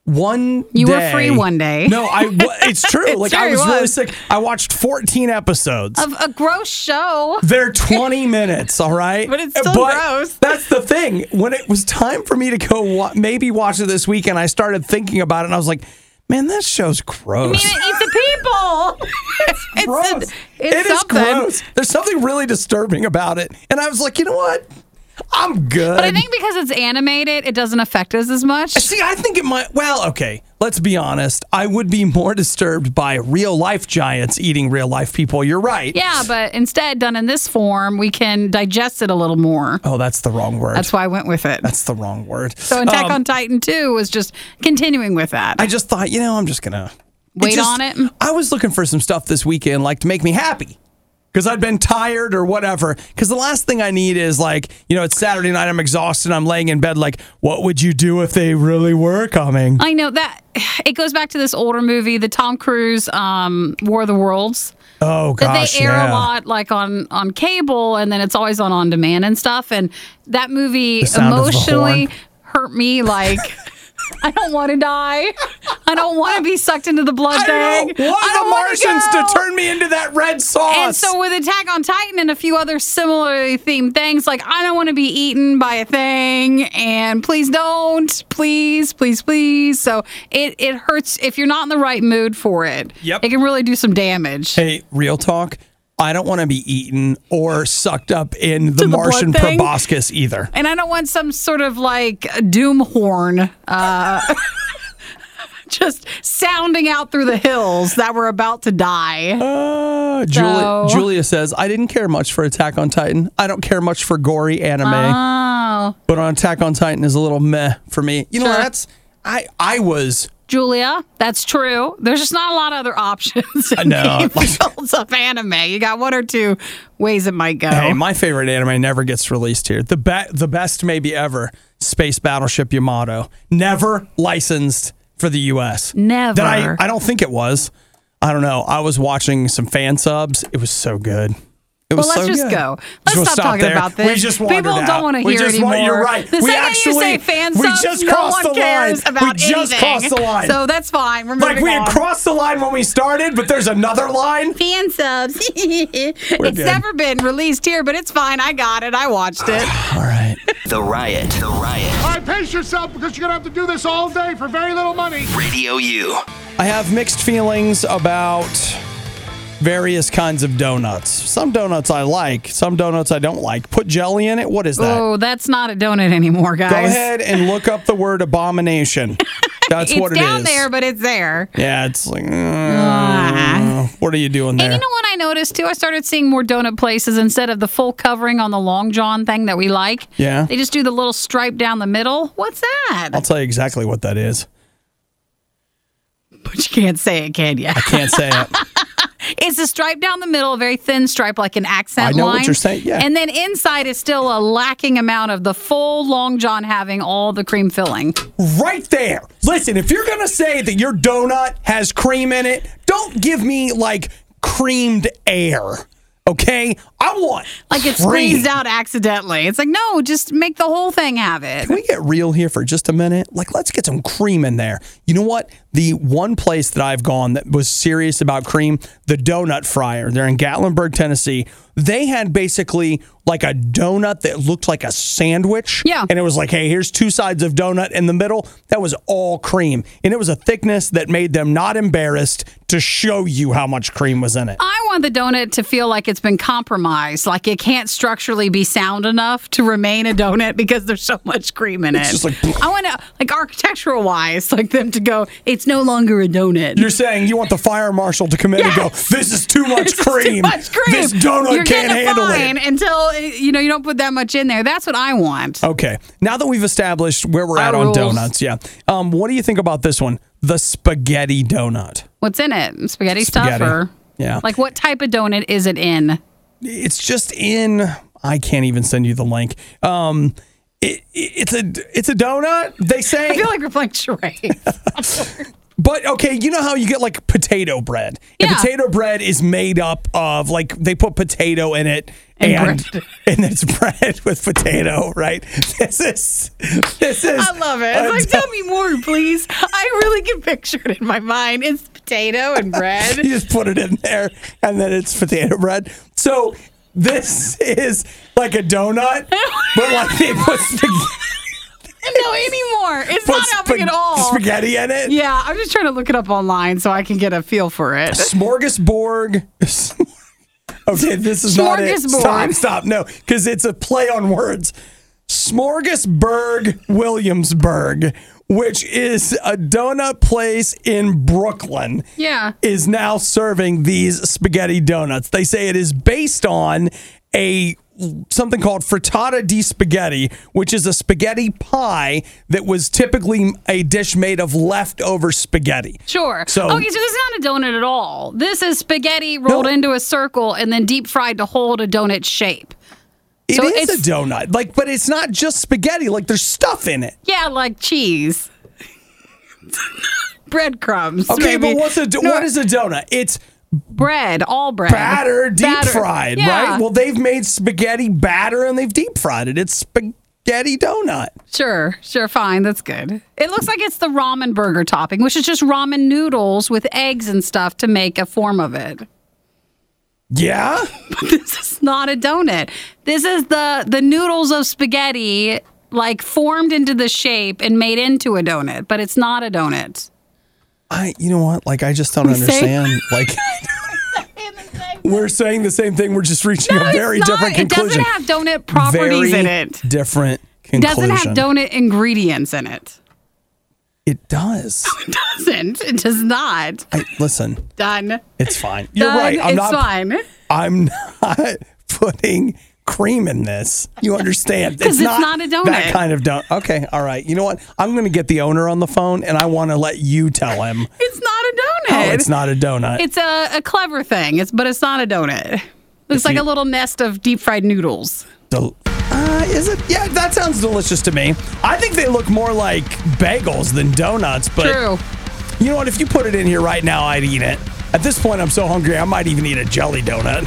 One You day, were free one day. No, I. It's true. It's like true, I he was, really was. sick. I watched fourteen episodes. Of a gross show. They're twenty minutes, all right? But it's still But gross. That's the thing. When it was time for me to go wa- maybe watch it this weekend, I started thinking about it, and I was like, man, that show's gross. I mean, it eats the people. it's gross. it's It is something. gross. There's something really disturbing about it. And I was like, you know what? I'm good. But I think because it's animated, it doesn't affect us as much. See, I think it might. Well, okay, let's be honest. I would be more disturbed by real life giants eating real life people. You're right. Yeah, but instead, done in this form, we can digest it a little more. Oh, that's the wrong word. That's why I went with it. That's the wrong word. So Attack Um, on Titan two was just continuing with that. I just thought, you know, I'm just gonna Wait just- on it? I was looking for some stuff this weekend, like to make me happy. Because I'd been tired or whatever. Because the last thing I need is like, you know, it's Saturday night, I'm exhausted, I'm laying in bed like, what would you do if they really were coming? I know that it goes back to this older movie, the Tom Cruise um, War of the Worlds. Oh That gosh, they air yeah. a lot, like on on cable, and then it's always on on demand and stuff. And that movie The sound of the emotionally horn. hurt me. Like, I don't want to die. I don't want to be sucked into the blood I bag. don't want I don't the wanna Martians go. to turn me into that red sauce. And so with Attack on Titan and a few other similarly themed things, like I don't want to be eaten by a thing, and please don't, please, please, please. So it it hurts if you're not in the right mood for it. Yep. It can really do some damage. Hey, real talk. I don't want to be eaten or sucked up in the, the blood Martian thing? proboscis either. And I don't want some sort of like doom horn uh, just sounding out through the hills that we're about to die. Uh, Julia, So- Julia says, I didn't care much for Attack on Titan. I don't care much for gory anime. Oh, But on Attack on Titan is a little meh for me. You know, Sure. that's, I, I was, Julia, that's true. There's just not a lot of other options. I know. In the fields of anime. You got one or two ways it might go. hey, my favorite anime never gets released here. The, be- the best maybe ever, Space Battleship Yamato. Never licensed for the U S. Never. That I, I don't think it was. I don't know. I was watching some fan subs. It was so good. It was Well, let's so just good. go. Let's We'll stop stop talking there. about this. We just wandered People out. don't want to We hear just anymore. want- you're right. The We second actually- you say fan we subs, just no crossed one the cares line. about We just anything. crossed the line. So that's fine. We're Like moving we had on. crossed the line when we started, but there's another line. fan subs. it's good. never been released here, but it's fine. I got it. I watched it. All right. The Riot. The Riot. All right, pace yourself because you're going to have to do this all day for very little money. Radio U. I have mixed feelings about various kinds of donuts. Some donuts I like, some donuts I don't like. Put jelly in it. What is that? Oh, that's not a donut anymore, guys. Go ahead and look up the word abomination. That's it's what it down is. there, but it's there. Yeah, it's like, uh, Ah. what are you doing there? And you know what I noticed too? I started seeing more donut places instead of the full covering on the long john thing that we like. Yeah. They just do the little stripe down the middle. What's that? I'll tell you exactly what that is. But you can't say it, can you? I can't say it. It's a stripe down the middle, a very thin stripe, like an accent I know line. what you're saying, yeah. And then inside is still a lacking amount of the full long john having all the cream filling. Right there. Listen, if you're going to say that your donut has cream in it, don't give me like creamed air. Okay? I want Like it's cream. squeezed out accidentally. It's like, no, just make the whole thing have it. Can we get real here for just a minute? Like, let's get some cream in there. You know what? The one place that I've gone that was serious about cream, the Donut Fryer. They're in Gatlinburg, Tennessee. They had basically like a donut that looked like a sandwich. Yeah. And it was like, hey, here's two sides of donut in the middle. That was all cream. And it was a thickness that made them not embarrassed to show you how much cream was in it. I want the donut to feel like it's been compromised, like it can't structurally be sound enough to remain a donut because there's so much cream in it. It's just like- I want to, like architectural wise, like them to go, it's no longer a donut. You're saying you want the fire marshal to come in Yes! and go, this is too much This is cream. Too much cream. This donut You're can't getting a handle fine it. until you know you don't put that much in there. That's what I want. Okay. Now that we've established where we're Our at on rules. donuts, yeah. Um, what do you think about this one? The spaghetti donut. What's in it? Spaghetti, Spaghetti. stuff, or Yeah. like what type of donut is it in? It's just in. I can't even send you the link. Um, it, it, it's a it's a donut. They say. I feel like we're playing charades. But okay, you know how you get like potato bread? And Yeah. potato bread is made up of like they put potato in it And, and bread. and it's bread with potato, right? This is this is. I love it. It's like, tell me more, please. I really can picture it in my mind. It's potato and bread. You just put it in there, and then it's potato bread. So this is like a donut, but like they put spaghetti. No, anymore. It's Put not helping sp- at all. Spaghetti in it. Yeah, I'm just trying to look it up online so I can get a feel for it. Smorgasbord. Okay, this is not it. Smorgasbord. Stop, stop. No, because it's a play on words. Smorgasburg Williamsburg, which is a donut place in Brooklyn, Yeah. is now serving these spaghetti donuts. They say it is based on a something called frittata di spaghetti, which is a spaghetti pie that was typically a dish made of leftover spaghetti. Sure. So- okay, so this is not a donut at all. This is spaghetti rolled No. into a circle and then deep fried to hold a donut shape. It So is it's- a donut, like, but it's not just spaghetti. Like, there's stuff in it. Yeah, like cheese. Breadcrumbs. Okay, maybe. but what's a do- No, what is a donut? It's bread, all bread. batter, deep Batter. fried, Yeah. right? Well, they've made spaghetti batter and they've deep fried it. It's spaghetti donut. Sure, sure, fine. That's good. It looks like it's the ramen burger topping, which is just ramen noodles with eggs and stuff to make a form of it. Yeah. This is not a donut. This is the the noodles of spaghetti, like formed into the shape and made into a donut, but it's not a donut. I, you know what? Like, I just don't We say- understand. Like, we're saying the same thing. We're just reaching No, a it's very not. different It conclusion. doesn't have donut properties very in it. Different It conclusion. doesn't have donut ingredients in it. It does. It doesn't. It does not. I, listen, Done. it's fine. You're Done. right. I'm it's not. fine. I'm not putting cream in this. You understand? 'Cause it's not a donut. That kind of donut. Okay, all right. You know what? I'm going to get the owner on the phone, and I want to let you tell him. It's not a donut. Oh, it's not a donut. It's a, a clever thing. It's but it's not a donut. Looks If like you- a little nest of deep fried noodles. Del- uh, is it? Yeah, that sounds delicious to me. I think they look more like bagels than donuts, but True. you know what? If you put it in here right now, I'd eat it. At this point, I'm so hungry, I might even eat a jelly donut.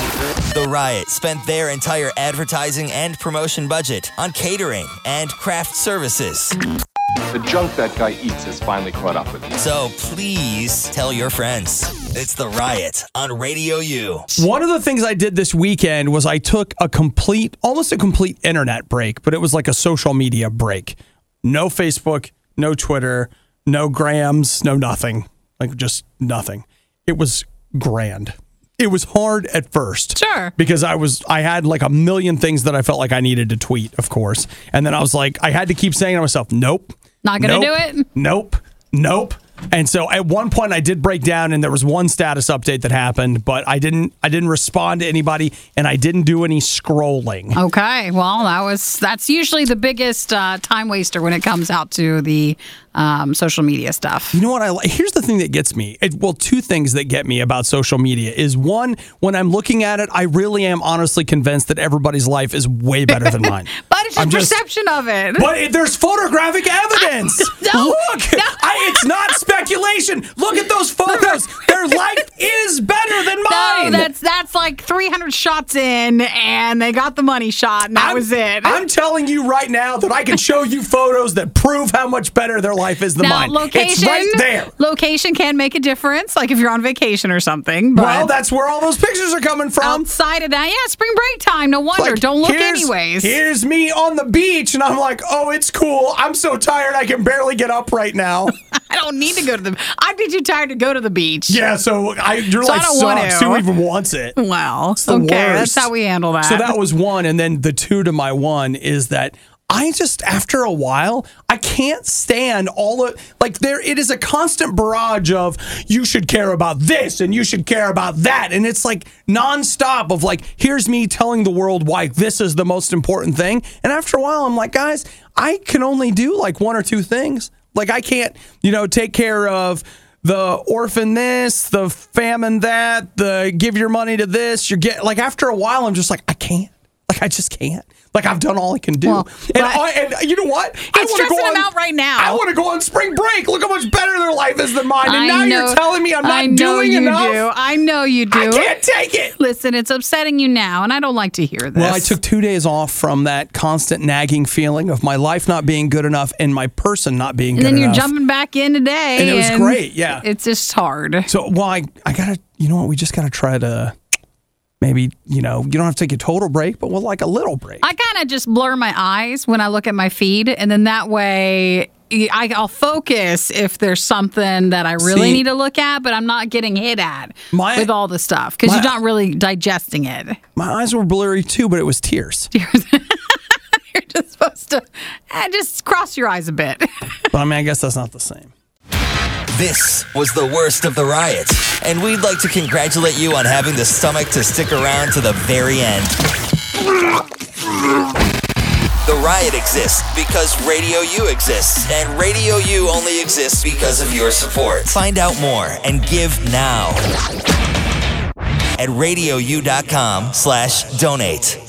The Riot spent their entire advertising and promotion budget on catering and craft services. The junk that guy eats has finally caught up with me. So please tell your friends. It's The Riot on Radio U. One of the things I did this weekend was I took a complete, almost a complete internet break, but it was like a social media break. No Facebook, no Twitter, no Grams, no nothing. Like just nothing. It was grand. It was hard at first. Sure. Because I was, I had like a million things that I felt like I needed to tweet, of course. And then I was like, I had to keep saying to myself, nope. Not gonna nope, do it? Nope. Nope. And so at one point I did break down and there was one status update that happened, but I didn't I didn't respond to anybody and I didn't do any scrolling. Okay. Well, that was that's usually the biggest uh, time waster when it comes out to the um, social media stuff. You know what I like? Here's the thing that gets me. It, well, two things that get me about social media is one, when I'm looking at it, I really am honestly convinced that everybody's life is way better than mine. But it's just I'm just- perception of it. But it, there's photographic evidence. No, Look, no. I, it's not speculation. Look at those photos. Their life is better than mine. No, that's that's like three hundred shots in, and they got the money shot, and that I'm, was it. I'm telling you right now that I can show you photos that prove how much better their life is than now, mine. location, It's right there. Location can make a difference, like if you're on vacation or something. But Well, that's where all those pictures are coming from. outside of that, yeah, spring break time. No wonder. Like, Don't look here's- anyways. Here's me on the beach, and I'm like, oh, it's cool. I'm so tired I can barely get up right now. I don't need to go to the. I'd be too tired to go to the beach. Yeah, so I, your So I life don't want sucks. to. Who even wants it? Well, the okay, worst. that's how we handle that. So that was one, and then the two to my one is that I just, after a while, I can't stand all of, like there, it is a constant barrage of, you should care about this and you should care about that. And it's like nonstop of like, here's me telling the world why this is the most important thing. And after a while, I'm like, guys, I can only do like one or two things. Like I can't, you know, take care of the orphan this, the famine that, the give your money to this. You're get like after a while, I'm just like, I can't. Like, I just can't. Like, I've done all I can do. Well, and, I, and you know what? It's I wanna stressing go on, him out right now. I want to go on spring break. Look how much better their life is than mine. And I now know, you're telling me I'm not I know doing you enough? Do. I know you do. I can't take it. Listen, it's upsetting you now, and I don't like to hear this. Well, I took two days off from that constant nagging feeling of my life not being good enough and my person not being and good enough. And then you're jumping back in today. And it was and great, yeah. It's just hard. So, well, I, I got to, you know what, we just got to try to... Maybe, you know, you don't have to take a total break, but with like a little break. I kind of just blur my eyes when I look at my feed, and then that way I, I'll focus if there's something that I really See, need to look at, but I'm not getting hit at my, with all the stuff because you're not really digesting it. My eyes were blurry too, but it was tears. Tears. You're just supposed to eh, just cross your eyes a bit. But I mean, I guess that's not the same. This was the worst of the riot, and we'd like to congratulate you on having the stomach to stick around to the very end. The riot exists because Radio U exists, and Radio U only exists because of your support. Find out more and give now at radiou.com slash donate.